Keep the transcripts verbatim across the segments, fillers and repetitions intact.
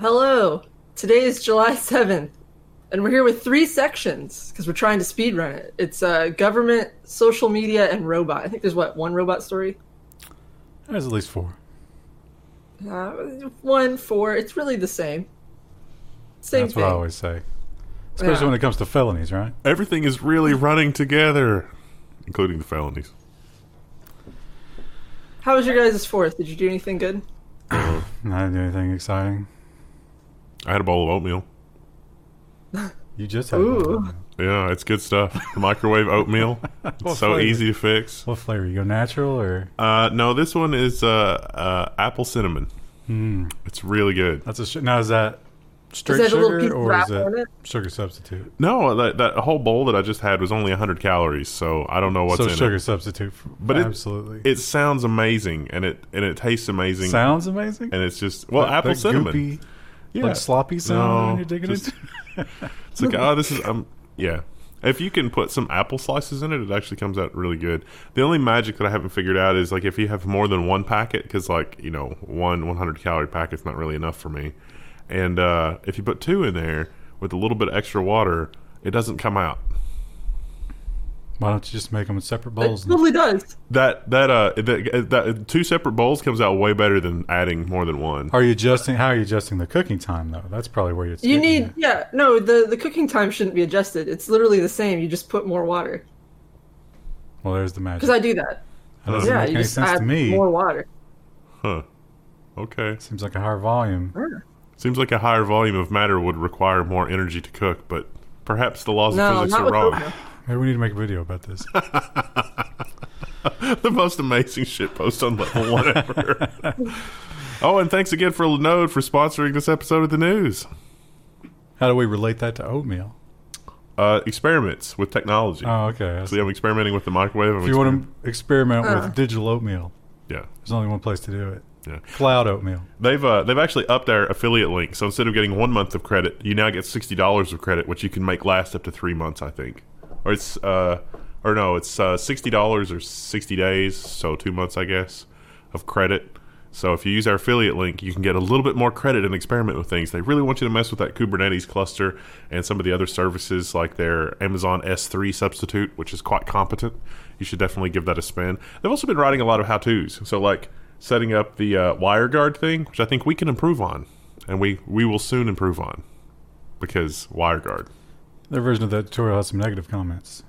Hello. Today is July seventh, and we're here with three sections because we're trying to speedrun it. It's uh, government, social media, and robot. I think there's, what, one robot story? There's at least four. Uh, one, four. It's really the same. Same That's thing. what I always say. Especially Yeah. when it comes to felonies, right? Everything is really running together, including the felonies. How was your guys' fourth? Did you do anything good? I didn't do anything exciting. I had a bowl of oatmeal. You just had Ooh. one. Yeah, it's good stuff. Microwave oatmeal. It's What so flavor? easy to fix. What flavor? You go natural or? Uh, no, this one is uh, uh, apple cinnamon. Mm, It's really good. that's a sh- now is that straight Is that a little sugar piece of or wrap is it on it? sugar substitute? No, that that whole bowl that I just had was only one hundred calories, so I don't know what's so in sugar it. substitute. For, But it- absolutely, It sounds amazing, and it and it tastes amazing. sounds amazing. and it's just well, That- apple that cinnamon. goopy, Yeah. like sloppy sound No, when you're digging just- it. It's like, oh, this is um, yeah. If you can put some apple slices in it, it actually comes out really good. The only magic that I haven't figured out is like if you have more than one packet, because like you know, one one hundred calorie packet's not really enough for me. And uh, if you put two in there with a little bit of extra water, it doesn't come out. Why don't you just make them in separate It bowls? and- totally does. That that uh that, that two separate bowls comes out way better than adding more than one. Are you adjusting? How are you adjusting the cooking time though? That's probably where it's. You getting need, at. yeah, no, the, the cooking time shouldn't be adjusted. It's literally the same. You just put more water. Well, there's the magic. Because I do that. That doesn't Yeah, make you any just sense add to me. more water. Huh. Okay. Seems like a higher volume. Seems like a higher volume of matter would require more energy to cook, but perhaps the laws No, of physics not are with wrong. oatmeal. Maybe we need to make a video about this. The most amazing shit post on level one ever. Oh, and thanks again for Linode for sponsoring this episode of the news. How do we relate that to oatmeal? Uh, experiments with technology. Oh, okay. See, I'm experimenting with the microwave. I'm If you want experim- to experiment Uh. with digital oatmeal, yeah, there's only one place to do it. yeah. Cloud oatmeal. They've uh, they've actually upped their affiliate link. So instead of getting one month of credit, you now get sixty dollars of credit, which you can make last up to three months, I think. Or it's uh, or no, it's uh, sixty dollars or sixty days, so two months, I guess, of credit. So if you use our affiliate link, you can get a little bit more credit and experiment with things. They really want you to mess with that Kubernetes cluster and some of the other services like their Amazon S three substitute, which is quite competent. You should definitely give that a spin. They've also been writing a lot of how-tos. So like setting up the uh, WireGuard thing, which I think we can improve on. And we, we will soon improve on. Because WireGuard. Their version of that tutorial has some negative comments.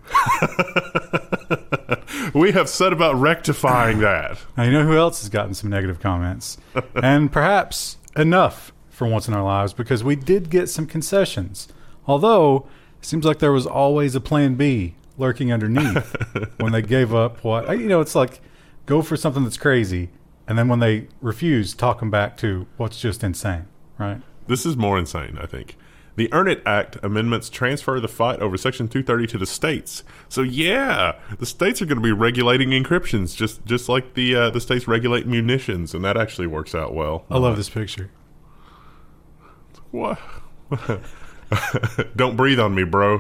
We have set about rectifying that. Now, you know who else has gotten some negative comments? And perhaps enough for once in our lives, because we did get some concessions. Although, it seems like there was always a plan B lurking underneath when they gave up what... You know, it's like, go for something that's crazy, and then when they refuse, talk them back to what's just insane, right? This is more insane, I think. The Earn It Act amendments transfer the fight over Section two thirty to the states. So yeah, the states are going to be regulating encryptions, just just like the uh, the states regulate munitions, and that actually works out well. I love this picture. What? Don't breathe on me, bro.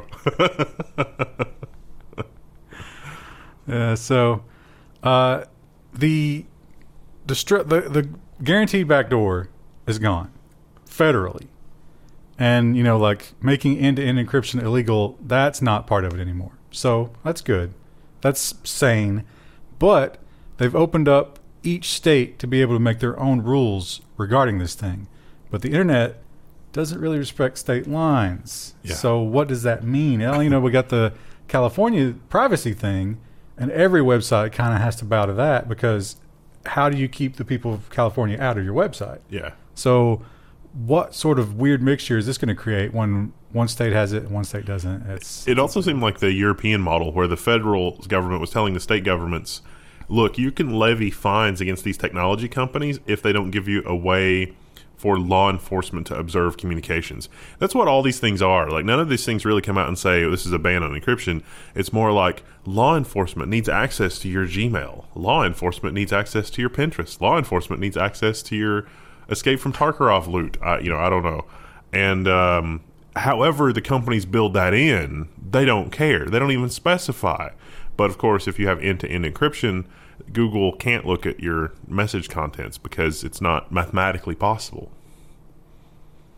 Yeah, so uh, the, destru- the the guaranteed backdoor is gone federally. And, you know, like making end-to-end encryption illegal, that's not part of it anymore. So that's good. That's sane. But they've opened up each state to be able to make their own rules regarding this thing. But the internet doesn't really respect state lines. Yeah. So what does that mean? Well, you know, we got the California privacy thing, and every website kind of has to bow to that, because how do you keep the people of California out of your website? Yeah. So what sort of weird mixture is this going to create when one state has it and one state doesn't? It's It also seemed like the European model where the federal government was telling the state governments, look, you can levy fines against these technology companies if they don't give you a way for law enforcement to observe communications. That's what all these things are. Like, none of these things really come out and say, oh, this is a ban on encryption. It's more like law enforcement needs access to your Gmail. Law enforcement needs access to your Pinterest. Law enforcement needs access to your Escape from Tarkov loot. I, you know, I don't know. And um, however the companies build that in, they don't care. They don't even specify. But of course, if you have end-to-end encryption, Google can't look at your message contents because it's not mathematically possible.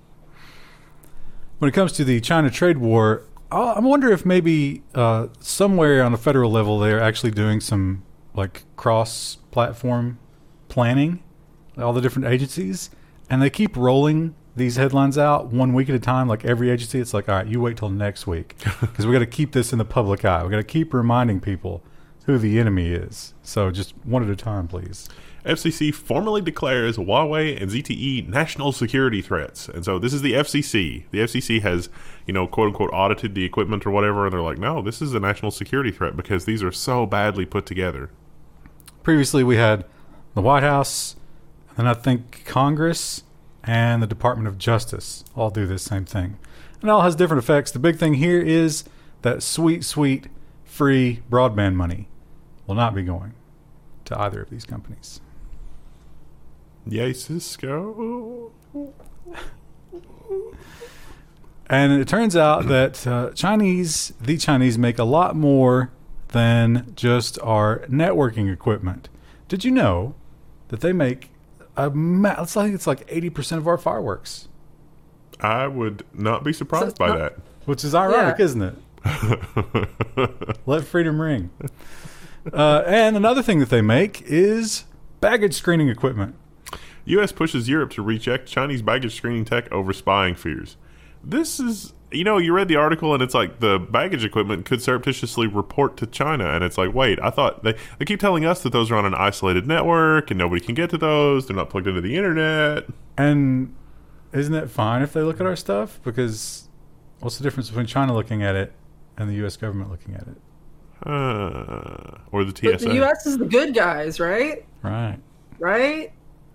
when it comes to the China trade war, I I wonder if maybe uh, somewhere on a federal level they're actually doing some like cross-platform planning, all the different agencies, and they keep rolling these headlines out one week at a time. Like every agency, it's like, all right, you wait till next week because we got to keep this in the public eye. We got to keep reminding people who the enemy is. So just one at a time, please. F C C formally declares Huawei and Z T E national security threats. And so this is the F C C. The F C C has, you know, quote unquote, audited the equipment or whatever. And they're like, no, this is a national security threat because these are so badly put together. Previously, we had the White House, and I think Congress and the Department of Justice all do this same thing. And it all has different effects. The big thing here is that sweet, sweet, free broadband money will not be going to either of these companies. Yay, Cisco. And it turns out that uh, Chinese, the Chinese, make a lot more than just our networking equipment. Did you know that they make a ma- it's like it's like eighty percent of our fireworks? I would not be surprised by that. Which is ironic, Yeah. isn't it? Let freedom ring. Uh, and another thing that they make is baggage screening equipment. U S pushes Europe to reject Chinese baggage screening tech over spying fears. This is, you know, you read the article and it's like the baggage equipment could surreptitiously report to China. And it's like, wait, I thought they, they keep telling us that those are on an isolated network and nobody can get to those. They're not plugged into the internet. And isn't it fine if they look at our stuff? Because what's the difference between China looking at it and the U S government looking at it? Uh, or the T But S A. the U S is the good guys, right? Right. Right?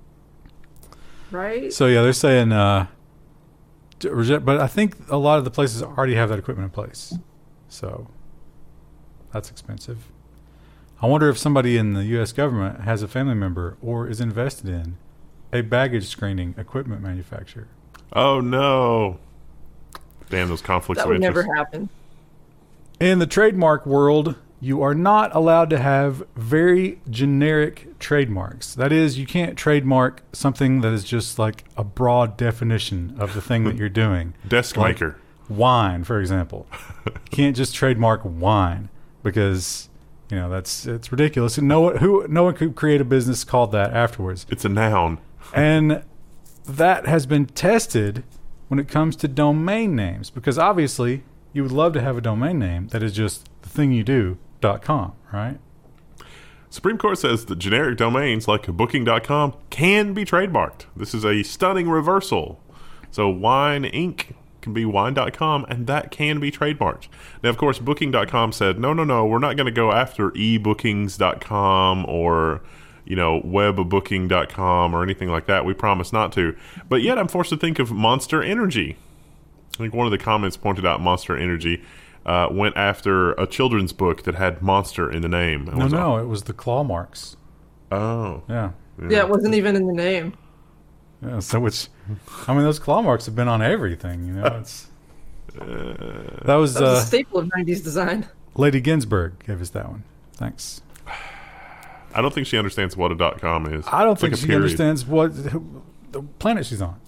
Right? So yeah, they're saying uh, to reject, but I think a lot of the places already have that equipment in place. So that's expensive. I wonder if somebody in the U S government has a family member or is invested in a baggage screening equipment manufacturer. Oh, no. Damn, those conflicts That of would interest. never happen. In the trademark world, you are not allowed to have very generic trademarks. That is, you can't trademark something that is just like a broad definition of the thing that you're doing. Desk Like maker. wine, for example. You can't just trademark wine because, you know, that's it's ridiculous. And no one who no one could create a business called that afterwards. It's a noun. And that has been tested when it comes to domain names, because obviously you would love to have a domain name that is just the thing you do dot com, right? Supreme Court says that generic domains like booking dot com can be trademarked. This is a stunning reversal. So Wine Incorporated can be wine dot com, and that can be trademarked. Now, of course, booking dot com said, no, no, no, we're not going to go after e bookings dot com or, you know, web booking dot com or anything like that. We promise not to. But yet I'm forced to think of Monster Energy. I think one of the comments pointed out Monster Energy uh, went after a children's book that had monster in the name. It No, was no, it was the claw marks. Oh. Yeah. Yeah, it wasn't even in the name. Yeah, so which, I mean, those claw marks have been on everything, you know. It's that was, That was uh, a staple of nineties design. Lady Ginsburg gave us that one. Thanks. I don't think she understands what a dot com is. I don't It's think like a she period. understands what who, the planet she's on.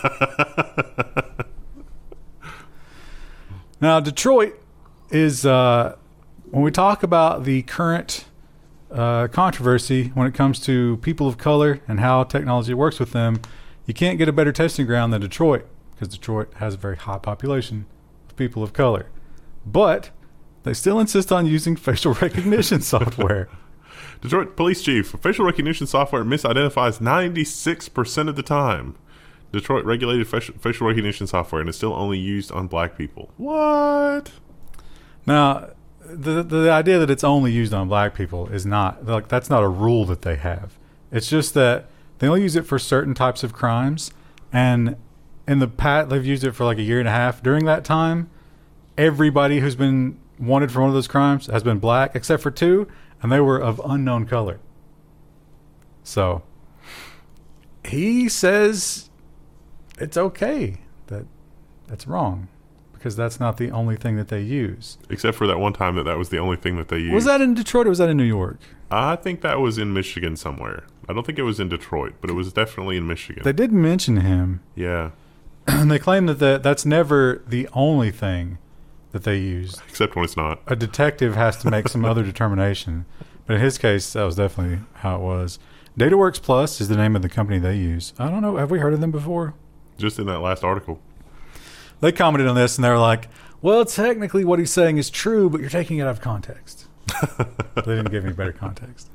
Now, Detroit is uh, when we talk about the current uh, controversy when it comes to people of color and how technology works with them. You can't get a better testing ground than Detroit, because Detroit has a very high population of people of color. But they still insist on using facial recognition software. Detroit Police Chief, facial recognition software misidentifies ninety-six percent of the time. Detroit regulated facial, facial recognition software and is still only used on black people. What? Now, the the idea that it's only used on black people is not, like, that's not a rule that they have. It's just that they only use it for certain types of crimes, and in the past, they've used it for like a year and a half. During that time, everybody who's been wanted for one of those crimes has been black, except for two, and they were of unknown color. So, he says it's okay that that's wrong, because that's not the only thing that they use. Except for that one time that that was the only thing that they used. Was that in Detroit or was that in New York? I think that was in Michigan somewhere. I don't think it was in Detroit, but it was definitely in Michigan. They did mention him. yeah. and they claim that the, that's never the only thing that they use. Except when it's not. A detective has to make some other determination. But in his case, that was definitely how it was. DataWorks Plus is the name of the company they use. I don't know. Have we heard of them before? Just in that last article. They commented on this, and they were like, well, technically what he's saying is true, but you're taking it out of context. They didn't give any better context.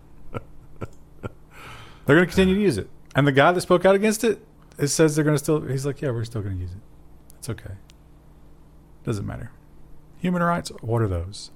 They're going to continue to use it. And the guy that spoke out against it, it says they're going to still... He's like, yeah, we're still going to use it. It's okay. Doesn't matter. Human rights, what are those?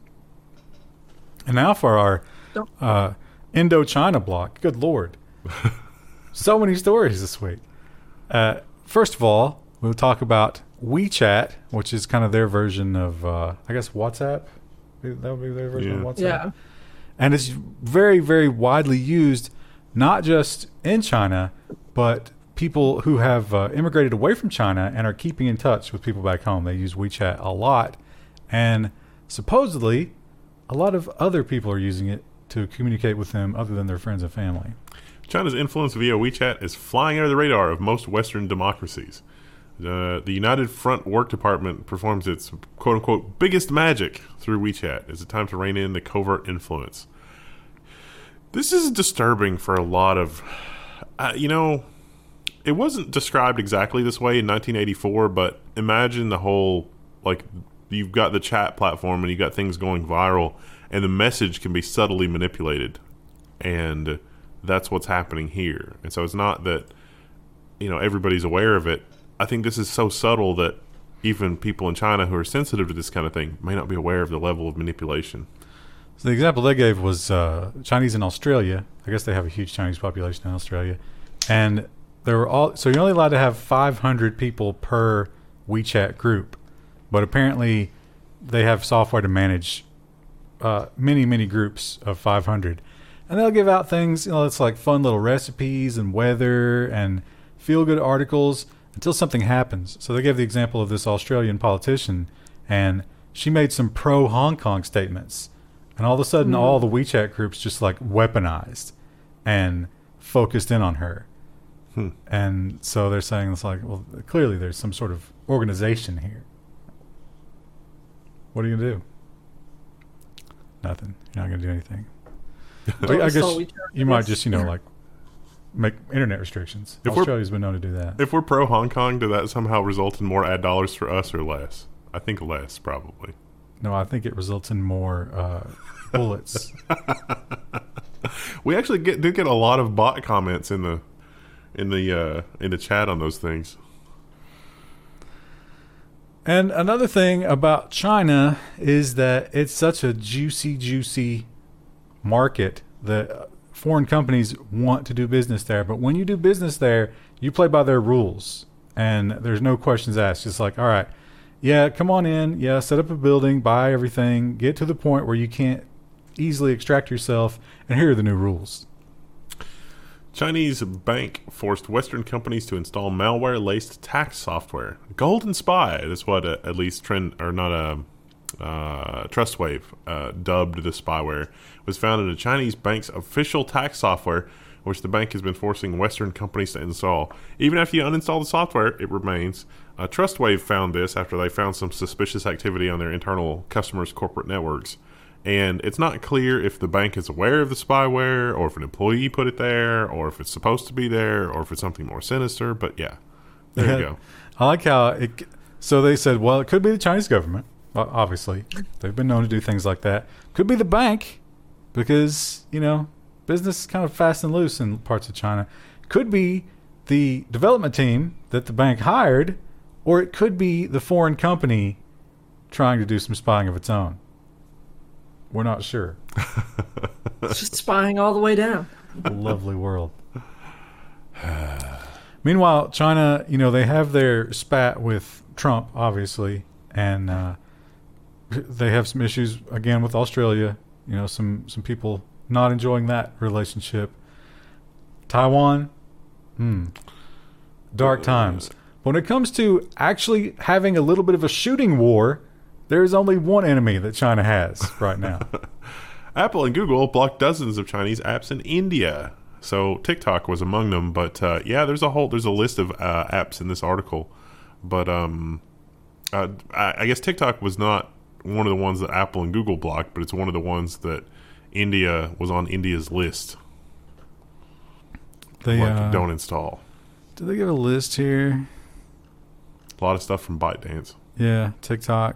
And now for our uh, Indochina block. Good Lord. So many stories this week. Uh, first of all, we'll talk about WeChat, which is kind of their version of, uh, I guess, WhatsApp. That would be their version Yeah. of WhatsApp. Yeah. And it's very, very widely used, not just in China, but people who have uh, immigrated away from China and are keeping in touch with people back home. They use WeChat a lot. And supposedly, a lot of other people are using it to communicate with them other than their friends and family. China's influence via WeChat is flying under the radar of most Western democracies. Uh, the United Front Work Department performs its quote-unquote biggest magic through WeChat. Is it time to rein in the covert influence? This is disturbing for a lot of... Uh, you know, it wasn't described exactly this way in nineteen eighty-four, but imagine the whole... like, you've got the chat platform and you've got things going viral, and the message can be subtly manipulated. And that's what's happening here. And so it's not that, you know, everybody's aware of it. I think this is so subtle that even people in China who are sensitive to this kind of thing may not be aware of the level of manipulation. So the example they gave was uh, Chinese in Australia. I guess they have a huge Chinese population in Australia. And there were all so you're only allowed to have five hundred people per WeChat group. But apparently they have software to manage uh, many, many groups of five hundred. And they'll give out things, you know, it's like fun little recipes and weather and feel-good articles until something happens. So they gave the example of this Australian politician, and she made some pro-Hong Kong statements. And all of a sudden, mm. all the WeChat groups just like weaponized and focused in on her. Hmm. And so they're saying it's like, well, clearly there's some sort of organization here. What are you going to do? Nothing. You're not going to do anything. But I guess you might just, you know, like make internet restrictions. If Australia's been known to do that. If we're pro Hong Kong, did that somehow result in more ad dollars for us or less? I think less, probably. No, I think it results in more uh, bullets. We actually get, did get a lot of bot comments in the in the uh, in the chat on those things. And another thing about China is that it's such a juicy, juicy market that foreign companies want to do business there. But when you do business there, you play by their rules. And there's no questions asked. It's like, all right, yeah, come on in. Yeah, set up a building, buy everything, get to the point where you can't easily extract yourself. And here are the new rules. Chinese bank forced Western companies to install malware-laced tax software. Golden Spy, that's what uh, at least trend or not a uh, TrustWave uh, dubbed the spyware, was found in a Chinese bank's official tax software, which the bank has been forcing Western companies to install. Even after you uninstall the software, it remains. Uh, TrustWave found this after they found some suspicious activity on their internal customers' corporate networks. And it's not clear if the bank is aware of the spyware, or if an employee put it there, or if it's supposed to be there, or if it's something more sinister. But yeah, there yeah. you go. I like how it. So they said, well, it could be the Chinese government. Well, obviously, they've been known to do things like that. Could be the bank, because you know business is kind of fast and loose in parts of China. Could be the development team that the bank hired, or it could be the foreign company trying to do some spying of its own. We're not sure. It's just spying all the way down. A lovely world. Meanwhile, China, you know, they have their spat with Trump, obviously, and uh, they have some issues, again, with Australia. You know, some, some people not enjoying that relationship. Taiwan, hmm, dark times. When it comes to actually having a little bit of a shooting war, there's only one enemy that China has right now. Apple and Google blocked dozens of Chinese apps in India. So TikTok was among them. But uh, yeah, there's a whole there's a list of uh, apps in this article but um, uh, I, I guess TikTok was not one of the ones that Apple and Google blocked, but it's one of the ones that India was on India's list. They like, uh, don't install. Do they give a list here? A lot of stuff from ByteDance. Yeah, TikTok.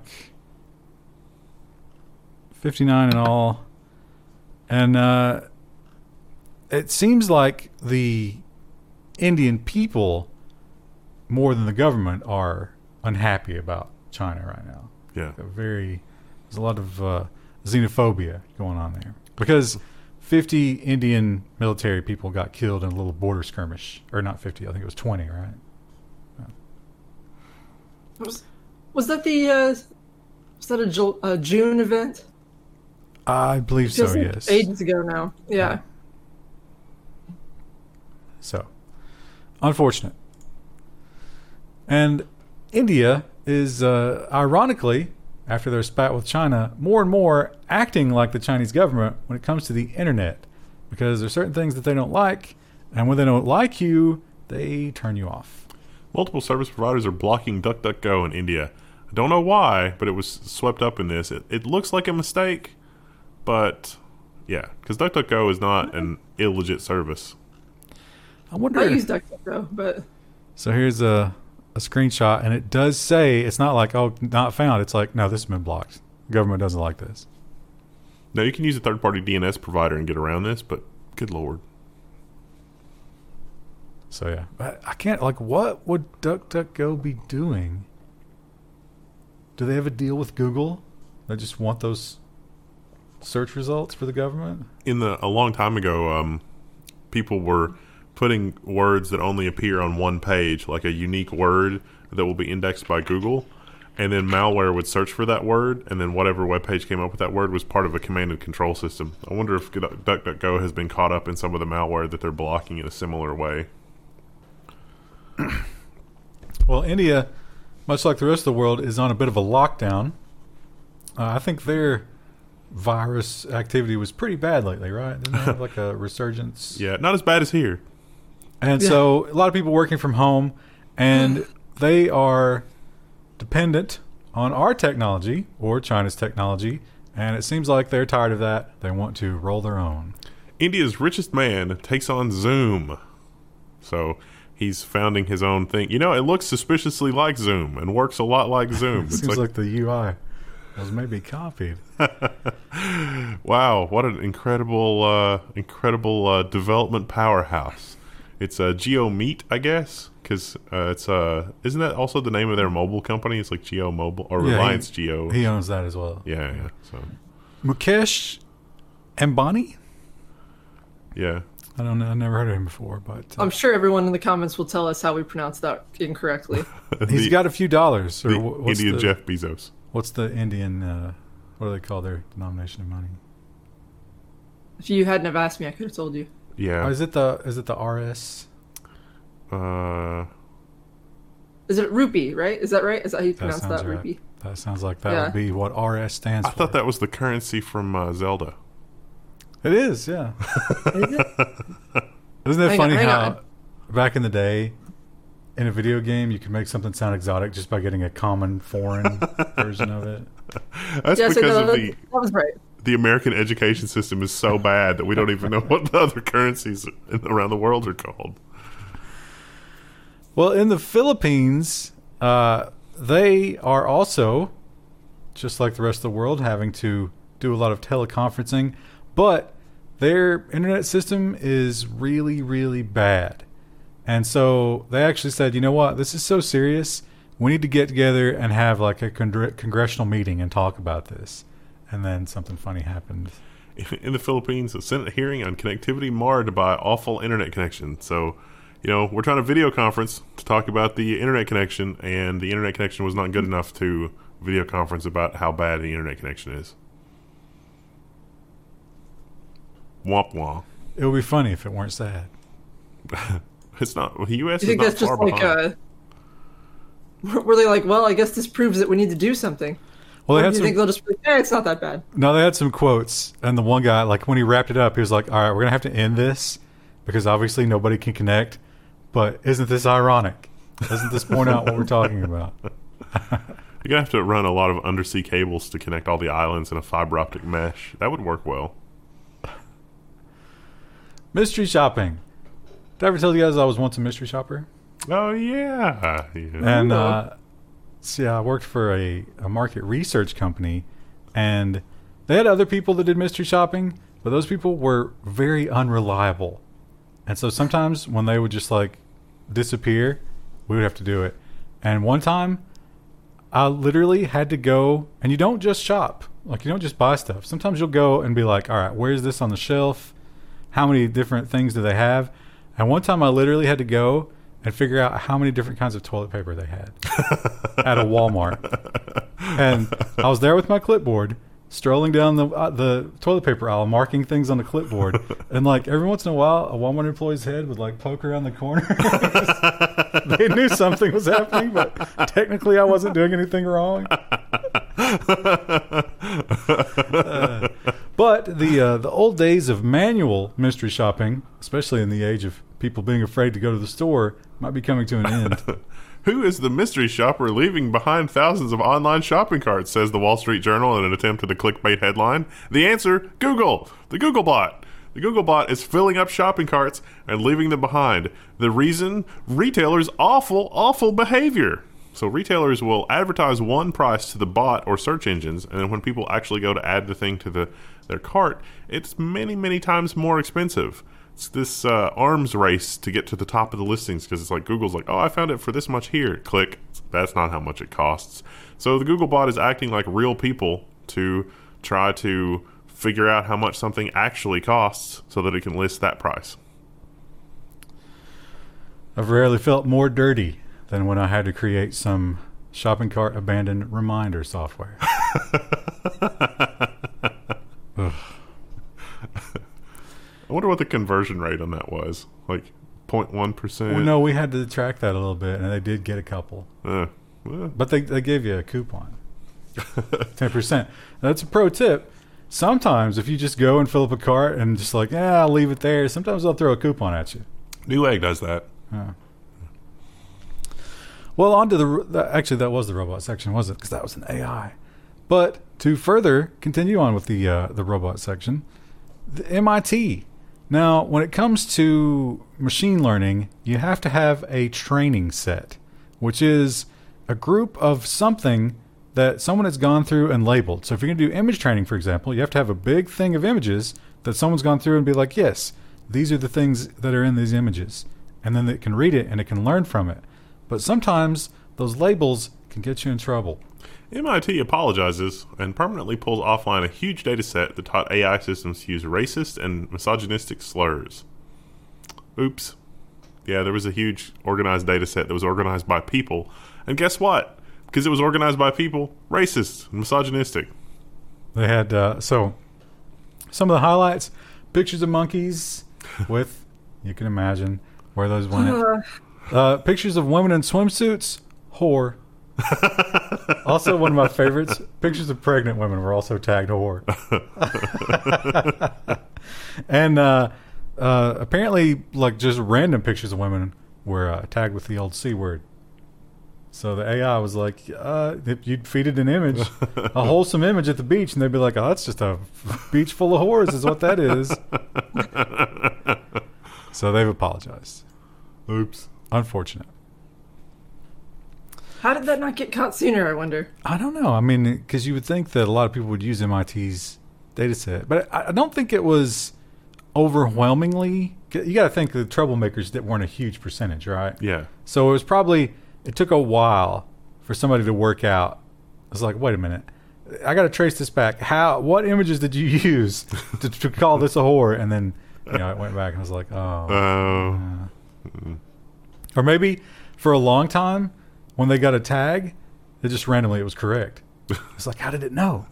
fifty-nine in all. And uh, it seems like the Indian people, more than the government, are unhappy about China right now. Yeah. They're very, there's a lot of uh, xenophobia going on there. Because fifty Indian military people got killed in a little border skirmish. Or not fifty, I think it was twenty, right? Was, was that the uh, was that a, Ju- a June event? I believe so, Feels like yes. ages ago now. Yeah. So, unfortunate. And India is, uh, ironically, after their spat with China, more and more acting like the Chinese government when it comes to the internet. Because there's certain things that they don't like, and when they don't like you, they turn you off. Multiple service providers are blocking DuckDuckGo in India. I don't know why, but it was swept up in this. It, it looks like a mistake, but yeah, because DuckDuckGo is not an illegit service. I wonder. I use DuckDuckGo, but So here's a, a screenshot, and it does say, it's not like, oh, not found. It's like, no, this has been blocked. Government doesn't like this. Now, you can use a third-party D N S provider and get around this, but good lord. So yeah, I, I can't, like, what would DuckDuckGo be doing? Do they have a deal with Google? They just want those search results for the government? In the a long time ago, um, people were putting words that only appear on one page, like a unique word that will be indexed by Google, and then malware would search for that word, and then whatever web page came up with that word was part of a command and control system. I wonder if DuckDuckGo has been caught up in some of the malware that they're blocking in a similar way. Well, India, much like the rest of the world, is on a bit of a lockdown. Uh, I think their virus activity was pretty bad lately, right? Didn't they have like a resurgence? Yeah, not as bad as here. And Yeah. so a lot of people working from home, and they are dependent on our technology or China's technology, and it seems like they're tired of that. They want to roll their own. India's richest man takes on Zoom. So he's founding his own thing. You know, it looks suspiciously like Zoom and works a lot like Zoom. It It's seems like, like the U I was maybe copied. wow, what an incredible, uh, incredible uh, development powerhouse. It's a uh, GeoMeet, I guess, because uh, it's uh, isn't that also the name of their mobile company? It's like Geo Mobile or Yeah, he- Reliance Geo. He owns that as well. yeah, yeah. So Mukesh Ambani? yeah, I don't know. I never heard of him before, but uh, I'm sure everyone in the comments will tell us how we pronounce that incorrectly. he's the, got a few dollars. Or the wh- what's Indian the, Jeff Bezos. What's the Indian? Uh, what do they call their denomination of money? If you hadn't have asked me, I could have told you. Yeah. Oh, is it the is it the R S? Uh, Is it rupee, right? Is that right? Is that how you That pronounce sounds that, right. rupee? That sounds like that Yeah. would be what R S stands I for. thought that was the currency from uh, Zelda. It is, yeah. Is it? Isn't that Hang funny on, hang how on. back in the day, in a video game, you could make something sound exotic just by getting a common foreign version of it? That's Yes, I because know, of that, the that was right. the American education system is so bad that we don't even know what the other currencies in, around the world are called. Well, in the Philippines, uh, they are also, just like the rest of the world, having to do a lot of teleconferencing, but their internet system is really, really bad. And so they actually said, you know what, this is so serious, we need to get together and have like a congr- congressional meeting and talk about this. And then something funny happened. In the Philippines, a Senate hearing on connectivity marred by awful internet connection. So, you know, we're trying to video conference to talk about the internet connection, and the internet connection was not good enough to video conference about how bad the internet connection is. Womp womp. It would be funny if it weren't sad. It's not. The U S You is think not that's just far like behind. uh were they like, well, I guess this proves that we need to do something? Well, Or they do had you some. think they'll just be like, eh, it's not that bad? No, they had some quotes, and the one guy, like when he wrapped it up, he was like, "All right, we're gonna have to end this because obviously nobody can connect, but isn't this ironic?" Doesn't this point out what we're talking about? You're gonna have to run a lot of undersea cables to connect all the islands in a fiber optic mesh. That would work well. Mystery shopping. Did I ever tell you guys I was once a mystery shopper? Oh yeah, yeah. And uh, see, I worked for a, a market research company, and they had other people that did mystery shopping, but those people were very unreliable. And so sometimes when they would just like disappear, we would have to do it. And one time, I literally had to go, and you don't just shop. Like, you don't just buy stuff. Sometimes you'll go and be like, all right, where's this on the shelf? How many different things do they have? And one time I literally had to go and figure out how many different kinds of toilet paper they had at a Walmart. And I was there with my clipboard, strolling down the uh, the toilet paper aisle, marking things on the clipboard. And like every once in a while, a Walmart employee's head would like poke around the corner. They knew something was happening, but technically I wasn't doing anything wrong. Uh, but the uh, the old days of manual mystery shopping, especially in the age of people being afraid to go to the store, might be coming to an end. Who is the mystery shopper leaving behind thousands of online shopping carts, says the Wall Street Journal in an attempt at a clickbait headline? The answer, Google. The Google bot. The Google bot is filling up shopping carts and leaving them behind. The reason? Retailers' awful, awful behavior. So retailers will advertise one price to the bot or search engines, and then when people actually go to add the thing to the their cart, it's many, many times more expensive. It's this uh, arms race to get to the top of the listings, because it's like Google's like, oh, I found it for this much here. Click. That's not how much it costs. So the Google bot is acting like real people to try to figure out how much something actually costs so that it can list that price. I've rarely felt more dirty than when I had to create some shopping cart abandoned reminder software. I wonder what the conversion rate on that was. Like zero point one percent? Well, no, we had to track that a little bit, and they did get a couple. Uh, well. But they, they gave you a coupon. ten percent. That's a pro tip. Sometimes if you just go and fill up a cart and just like, yeah, I'll leave it there, sometimes they'll throw a coupon at you. Newegg does that. Uh. Well, on to the, the... Actually, that was the robot section, wasn't it? Because that was an A I. But to further continue on with the uh, the robot section, the M I T. Now, when it comes to machine learning, you have to have a training set, which is a group of something that someone has gone through and labeled. So if you're going to do image training, for example, you have to have a big thing of images that someone's gone through and be like, yes, these are the things that are in these images. And then it can read it and it can learn from it. But sometimes those labels can get you in trouble. M I T apologizes and permanently pulls offline a huge data set that taught A I systems to use racist and misogynistic slurs. Oops. Yeah, there was a huge organized data set that was organized by people. And guess what? Because it was organized by people, racist and misogynistic. They had, uh, so, some of the highlights, pictures of monkeys with, you can imagine where those went. Uh, pictures of women in swimsuits, whore. Also, one of my favorites, pictures of pregnant women were also tagged whore. And uh, uh, apparently, like, just random pictures of women were uh, tagged with the old C word. So the A I was like, uh, if you'd feed it an image, a wholesome image at the beach, and they'd be like, oh, that's just a beach full of whores is what that is. So they've apologized. Oops. Unfortunate. How did that not get caught sooner, I wonder? I don't know. I mean, because you would think that a lot of people would use M I T's data set. But I, I don't think it was overwhelmingly. You got to think the troublemakers that weren't a huge percentage, right? Yeah. So it was probably, it took a while for somebody to work out. I was like, wait a minute. I got to trace this back. How? What images did you use to, to call this a whore? And then, you know, it went back and I was like, oh. Oh. Uh. Or maybe for a long time, when they got a tag, it just randomly it was correct. It's like, how did it know?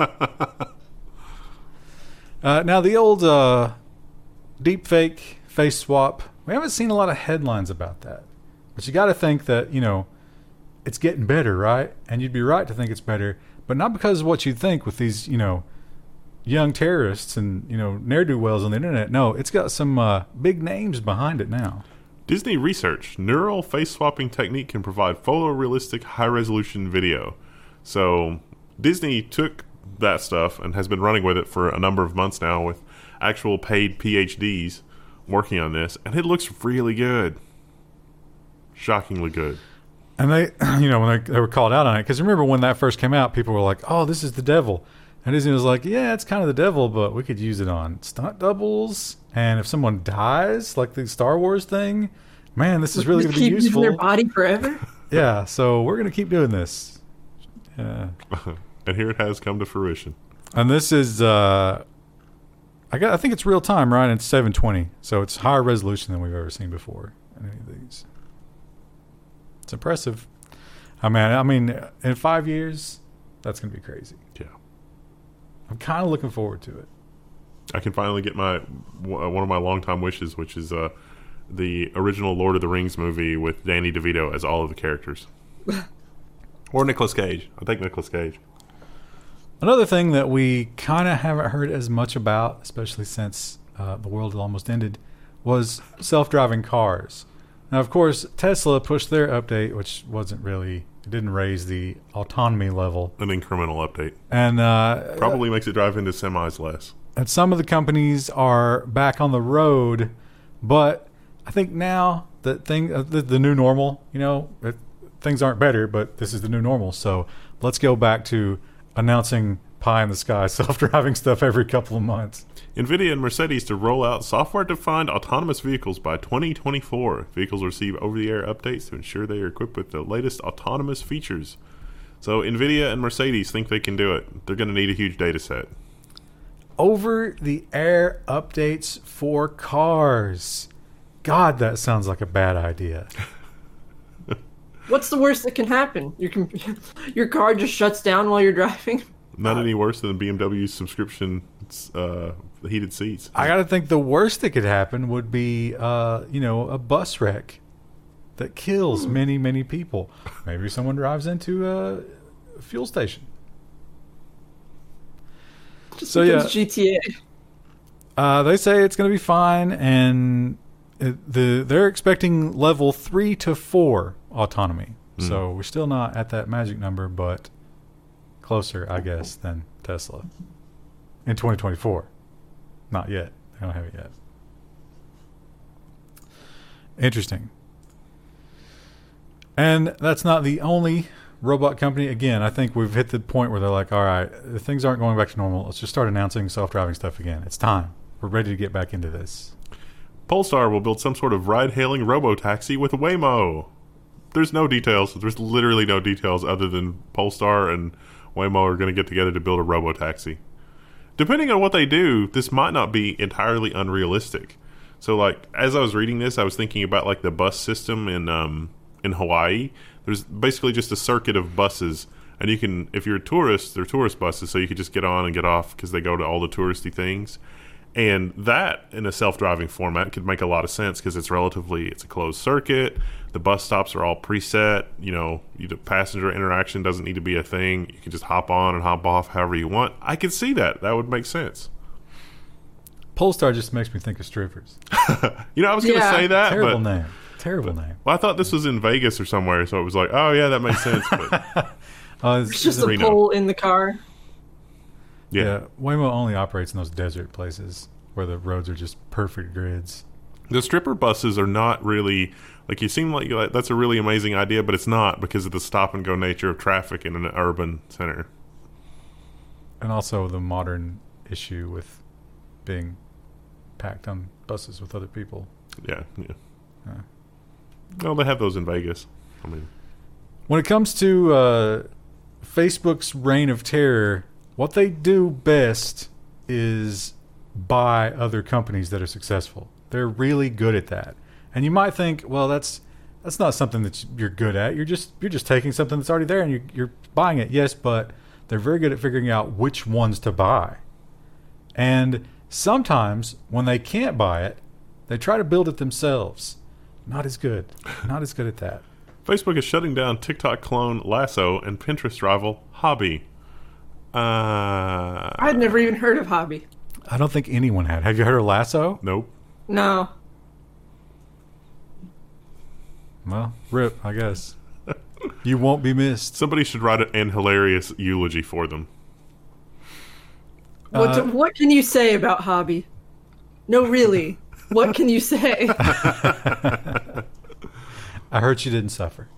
uh, now, the old uh, deep fake face swap, we haven't seen a lot of headlines about that. But you got to think that, you know, it's getting better, right? And you'd be right to think it's better, but not because of what you think with these, you know, young terrorists and, you know, ne'er-do-wells on the internet. No, it's got some uh, big names behind it now. Disney research. Neural face swapping technique can provide photorealistic high-resolution video. So Disney took that stuff and has been running with it for a number of months now with actual paid P H Ds working on this, and it looks really good. Shockingly good. And they, you know, when they, they were called out on it, because remember when that first came out, people were like, oh, this is the devil. And Disney was like, yeah, it's kind of the devil, but we could use it on stunt doubles. And if someone dies, like the Star Wars thing, man, this is really going to be keep useful. using their body forever. Yeah, so we're going to keep doing this. Yeah. And here it has come to fruition. And this is, uh, I got, I think it's real time, right? It's seven twenty, so it's higher resolution than we've ever seen before in any of these. It's impressive. I mean, I mean, in five years, that's going to be crazy. Yeah. I'm kind of looking forward to it. I can finally get my one of my longtime wishes, which is uh, the original Lord of the Rings movie with Danny DeVito as all of the characters. Or Nicolas Cage. I'll take Nicolas Cage. Another thing that we kind of haven't heard as much about, especially since uh, the world had almost ended, was self-driving cars. Now, of course, Tesla pushed their update, which wasn't really, it didn't raise the autonomy level. An incremental update. And uh, probably makes it drive into semis less. And some of the companies are back on the road, but I think now that thing, uh, the, the new normal, you know, it, things aren't better, but this is the new normal. So let's go back to announcing pie in the sky self-driving stuff every couple of months. NVIDIA and Mercedes to roll out software-defined autonomous vehicles by twenty twenty-four. Vehicles receive over-the-air updates to ensure they are equipped with the latest autonomous features. So NVIDIA and Mercedes think they can do it. They're going to need a huge data set. Over-the-air updates for cars. God, that sounds like a bad idea. What's the worst that can happen? Your com- your car just shuts down while you're driving? Not any worse than B M W's subscription uh, heated seats. I got to think the worst that could happen would be, uh, you know, a bus wreck that kills many, many people. Maybe someone drives into a fuel station. Just so becomes yeah, G T A. Uh, they say it's going to be fine, and it, the they're expecting level three to four autonomy. Mm. So we're still not at that magic number, but closer, I guess, than Tesla in twenty twenty-four. Not yet. They don't have it yet. Interesting. And that's not the only robot company. Again, I think we've hit the point where they're like, all right, things aren't going back to normal. Let's just start announcing self-driving stuff again. It's time. We're ready to get back into this. Polestar will build some sort of ride-hailing robo-taxi with Waymo. There's no details. There's literally no details other than Polestar and Waymo are going to get together to build a robo-taxi. Depending on what they do, this might not be entirely unrealistic. So, like, as I was reading this, I was thinking about, like, the bus system in um, in Hawaii. There's basically just a circuit of buses, and you can, if you're a tourist, they're tourist buses, so you could just get on and get off because they go to all the touristy things. And that, in a self-driving format, could make a lot of sense because it's relatively, it's a closed circuit. The bus stops are all preset. You know, the passenger interaction doesn't need to be a thing. You can just hop on and hop off however you want. I could see that. That would make sense. Polestar just makes me think of strippers. You know, I was going to Yeah. say that. Terrible but, name. Terrible name. Well, I thought this was in Vegas or somewhere, so it was like, oh, yeah, that makes sense. But, Uh, It's just a Reno. pole in the car. yeah. yeah, Waymo only operates in those desert places where the roads are just perfect grids. The stripper buses are not really, like, you seem like, like that's a really amazing idea, but it's not because of the stop-and-go nature of traffic in an urban center. And also the modern issue with being packed on buses with other people. Yeah, yeah. Yeah. Well, they have those in Vegas. I mean, When it comes to uh, Facebook's reign of terror, what they do best is buy other companies that are successful. They're really good at that. And you might think, well, that's that's not something that you're good at. You're just you're just taking something that's already there and you're, you're buying it. Yes, but they're very good at figuring out which ones to buy. And sometimes when they can't buy it, they try to build it themselves. Not as good. Not as good at that. Facebook is shutting down TikTok clone Lasso and Pinterest rival Hobby. Uh, I'd never even heard of Hobby. I don't think anyone had. Have you heard of Lasso? nope. No. Well, rip, I guess. You won't be missed. Somebody should write an hilarious eulogy for them. What, Uh, what can you say about Hobby? No, really. What can you say? I heard you didn't suffer.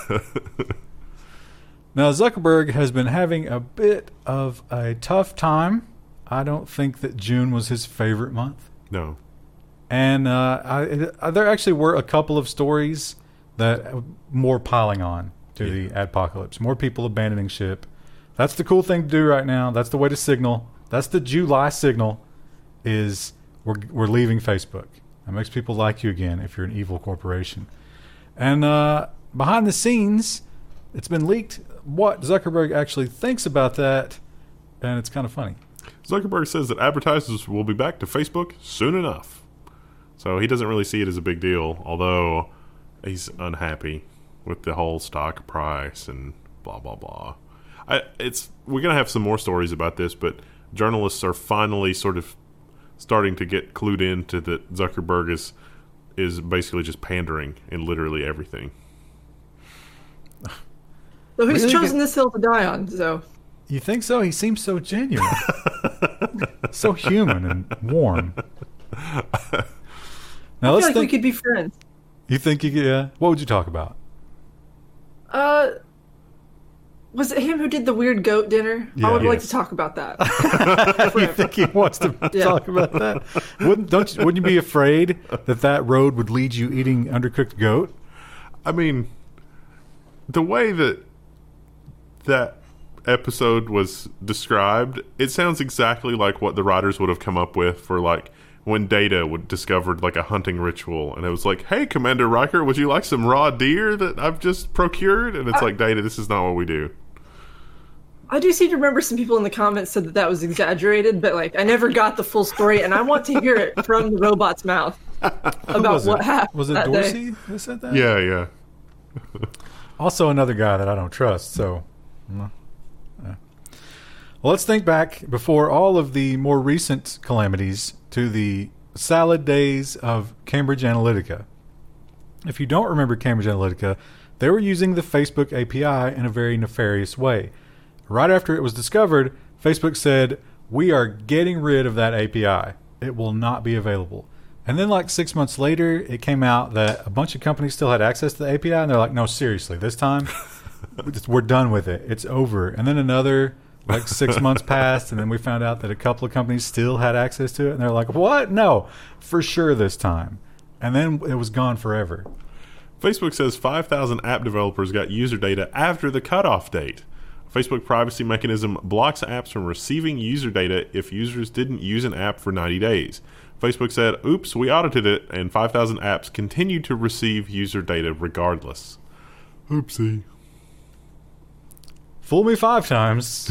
Now, Zuckerberg has been having a bit of a tough time. I don't think that June was his favorite month. No. And uh, I, I, there actually were a couple of stories that more piling on to Yeah. the apocalypse. More people abandoning ship. That's the cool thing to do right now. That's the way to signal. That's the July signal is we're, we're leaving Facebook. That makes people like you again if you're an evil corporation. And uh, behind the scenes, it's been leaked what Zuckerberg actually thinks about that. And it's kind of funny. Zuckerberg says that advertisers will be back to Facebook soon enough. So he doesn't really see it as a big deal, although he's unhappy with the whole stock price and blah, blah, blah. I, it's we're going to have some more stories about this, but journalists are finally sort of starting to get clued into that Zuckerberg is, is basically just pandering in literally everything. So he's Really chosen good- this hill to die on, so... You think so? He seems so genuine. So human and warm. Now I let's feel like we think. could be friends. You think you could? Yeah. What would you talk about? Uh, was it him who did the weird goat dinner? Yeah. I would like Yes. to talk about that. You think he wants to Yeah. talk about that? Wouldn't don't you, wouldn't you be afraid that that road would lead you eating undercooked goat? I mean, the way that that episode was described, it sounds exactly like what the writers would have come up with for like when Data would discovered like a hunting ritual, and it was like, "Hey, Commander Riker, would you like some raw deer that I've just procured?" And it's I- like, "Data, this is not what we do." I do seem to remember some people in the comments said that that was exaggerated, but like I never got the full story, and I want to hear it from the robot's mouth Who about was what it? happened. Was it that day. Dorsey that said that? Yeah, yeah. Also another guy that I don't trust. So, mm, yeah. Well, let's think back before all of the more recent calamities to the salad days of Cambridge Analytica. If you don't remember Cambridge Analytica, they were using the Facebook A P I in a very nefarious way. Right after it was discovered, Facebook said, "We are getting rid of that A P I. It will not be available." And then like six months later, it came out that a bunch of companies still had access to the A P I, and they're like, "No, seriously, this time we're done with it. It's over." And then another like six months passed, and then we found out that a couple of companies still had access to it, and they're like, "What? No, for sure this time." And then it was gone forever. Facebook says five thousand app developers got user data after the cutoff date. Facebook privacy mechanism blocks apps from receiving user data if users didn't use an app for ninety days. Facebook said, "Oops, we audited it, and five thousand apps continue to receive user data regardless." Oopsie. Fool me five times.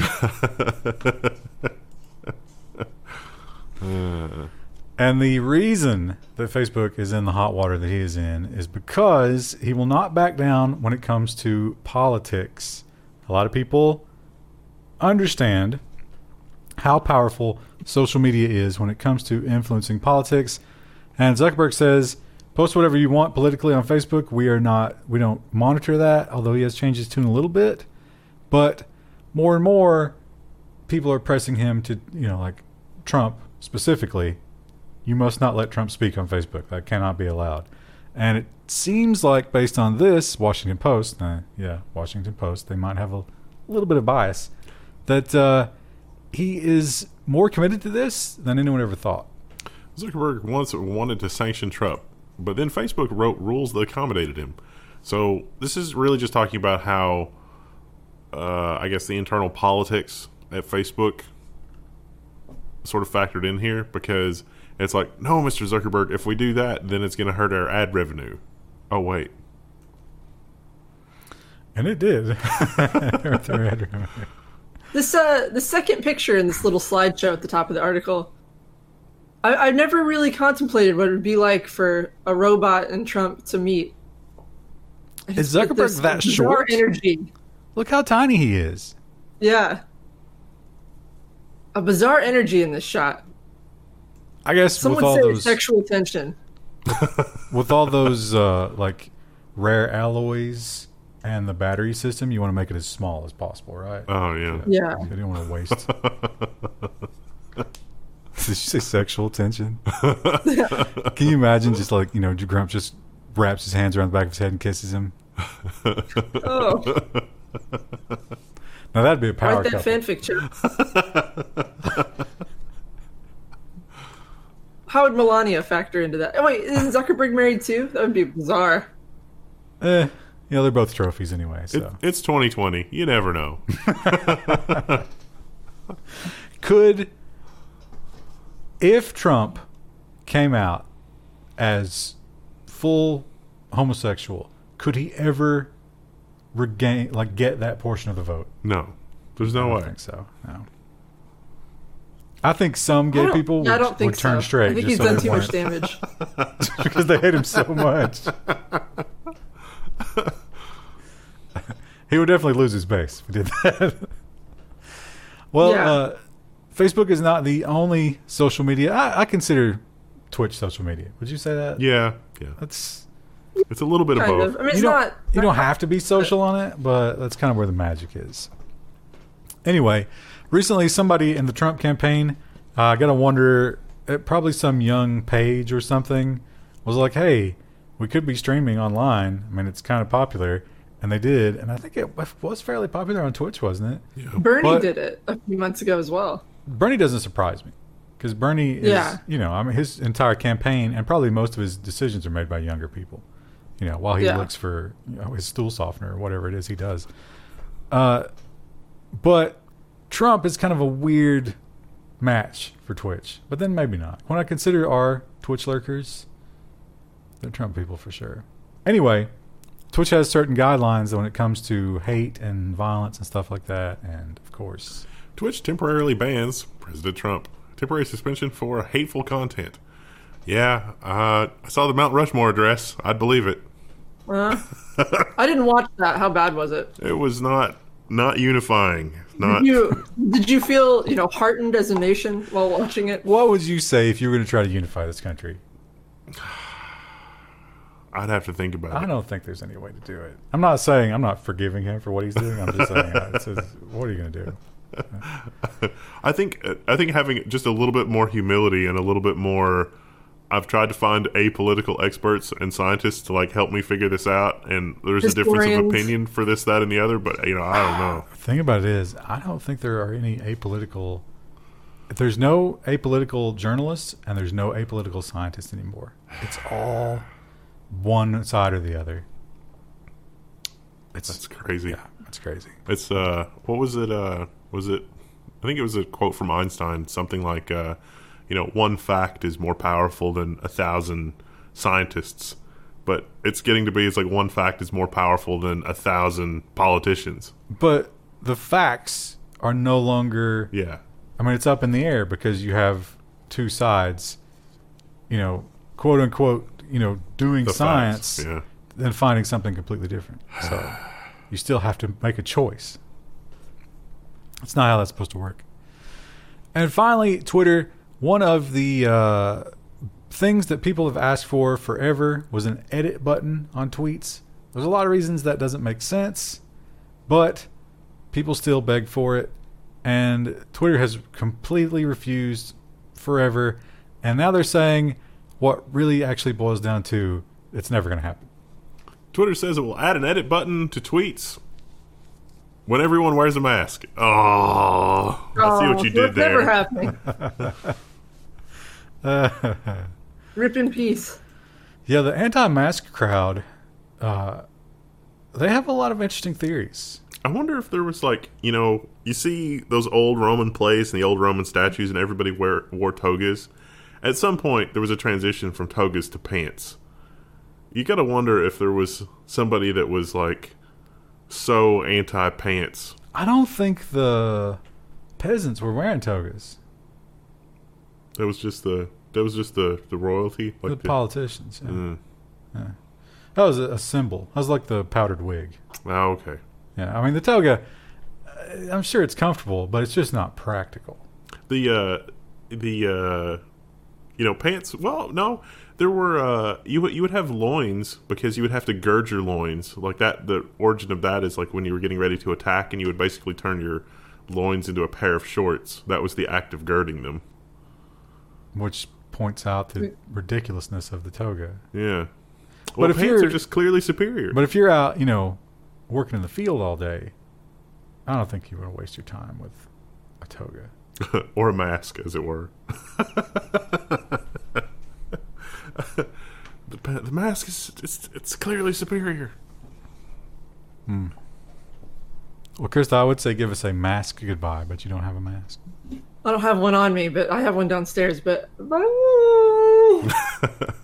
And the reason that Facebook is in the hot water that he is in is because he will not back down when it comes to politics. A lot of people understand how powerful social media is when it comes to influencing politics. And Zuckerberg says, post whatever you want politically on Facebook. We are not, we don't monitor that, although he has changed his tune a little bit. But more and more people are pressing him to, you know, like Trump specifically, you must not let Trump speak on Facebook. That cannot be allowed. And it seems like, based on this, Washington Post, uh, yeah, Washington Post, they might have a little bit of bias, that uh, he is more committed to this than anyone ever thought. Zuckerberg once wanted to sanction Trump, but then Facebook wrote rules that accommodated him. So this is really just talking about how, uh, I guess, the internal politics at Facebook sort of factored in here, because it's like, no, Mister Zuckerberg, if we do that, then it's going to hurt our ad revenue. Oh, wait. And it did. This uh, the second picture in this little slideshow at the top of the article, I, I never really contemplated what it would be like for a robot and Trump to meet. And Is it's with Zuckerberg this that bizarre short? Energy, Look how tiny he is. yeah. A bizarre energy in this shot. I guess Some with would all say those sexual tension. with all those uh, like rare alloys and the battery system, you want to make it as small as possible, right? Oh yeah. Yeah. You don't want to waste. Did you say sexual tension? Can you imagine just like, you know, Grump just wraps his hands around the back of his head and kisses him? Oh. Now that'd be a power Write that couple. fanfic, Chip. How would Melania factor into that? Oh, wait, isn't Zuckerberg married too? That would be bizarre. Eh, you know, they're both trophies anyway, so. It, it's twenty twenty. You never know. Could, if Trump came out as full homosexual, could he ever regain, like, get that portion of the vote? No, there's no I don't way. think so. No. I think some I gay don't- people yeah, I would, don't think would turn so. straight I think just he's so done they too much weren't- damage. because they hate him so much. He would definitely lose his base if he did that. Well, Yeah. uh, Facebook is not the only social media. I, I consider Twitch social media. Would you say that? Yeah, yeah. That's It's a little bit of Kind both. of. I mean, it's you don't not. you don't have to be social on it, but that's kind of where the magic is. Anyway, recently somebody in the Trump campaign, uh, I gotta wonder, uh, probably some young page or something, was like, "Hey, we could be streaming online. I mean, it's kind of popular." And they did, and I think it was fairly popular on Twitch, wasn't it? Yeah. Bernie But- did it a few months ago as well. Bernie doesn't surprise me, because Bernie is, Yeah. you know, I mean, his entire campaign and probably most of his decisions are made by younger people. You know, while he Yeah. looks for, you know, his stool softener or whatever it is he does. Uh, but Trump is kind of a weird match for Twitch, but then maybe not. When I consider our Twitch lurkers, they're Trump people for sure. Anyway, Twitch has certain guidelines when it comes to hate and violence and stuff like that, and of course, Twitch temporarily bans President Trump. Temporary suspension for hateful content. Yeah, uh, I saw the Mount Rushmore address. I'd believe it. Uh, I didn't watch that. How bad was it? It was not not unifying. Not Did you did you feel you know heartened as a nation while watching it? what would you say if you were going to try to unify this country? I'd have to think about I it. don't think there's any way to do it. I'm not saying I'm not forgiving him for what he's doing. I'm just saying, uh, it's just, what are you going to do? I think I think having just a little bit more humility and a little bit more. I've tried to find apolitical experts and scientists to like help me figure this out, and there's a difference of Historians. opinion for this, that, and the other. But you know, I don't know. The thing about it is, I don't think there are any apolitical. There's no apolitical journalists and there's no apolitical scientists anymore. It's all one side or the other. It's That's crazy. yeah, it's crazy. It's uh, what was it? Uh, was it? I think it was a quote from Einstein, something like, uh, you know, one fact is more powerful than a thousand scientists. But it's getting to be, it's like one fact is more powerful than a thousand politicians. But the facts are no longer. Yeah. I mean, it's up in the air because you have two sides, you know, quote unquote, you know, doing The science, facts, yeah. then finding something completely different. So you still have to make a choice. That's not how that's supposed to work. And finally, Twitter, one of the uh, things that people have asked for forever was an edit button on tweets. There's a lot of reasons that doesn't make sense, but people still beg for it. And Twitter has completely refused forever. And now they're saying what really actually boils down to it's never going to happen. Twitter says it will add an edit button to tweets when everyone wears a mask. Oh, I see what you so did it's never there. happening. Rip in peace. Yeah, the anti-mask crowd, uh, they have a lot of interesting theories. I wonder if there was like, you know, you see those old Roman plays and the old Roman statues and everybody wear, wore togas. At some point, there was a transition from togas to pants. You got to wonder if there was somebody that was like so anti-pants. I don't think the peasants were wearing togas. That was just the that was just the, the royalty. The Like the, politicians. Yeah. Mm. Yeah. That was a, a symbol. That was like the powdered wig. Oh, okay. Yeah, I mean the toga. uh, I'm sure it's comfortable, but it's just not practical. The uh, the uh, you know, pants. Well, no, there were uh, you would you would have loins because you would have to gird your loins like that. The origin of that is like when you were getting ready to attack, and you would basically turn your loins into a pair of shorts. That was the act of girding them. Which points out the ridiculousness of the toga. Yeah. But Well, if pants you're- are just clearly superior. But if you're out, you know, working in the field all day, I don't think you want to waste your time with a toga. Or a mask, as it were. the, pa- the mask is it's, it's clearly superior. Well, Krista, I would say give us a mask goodbye, but you don't have a mask. I don't have one on me, but I have one downstairs. But bye.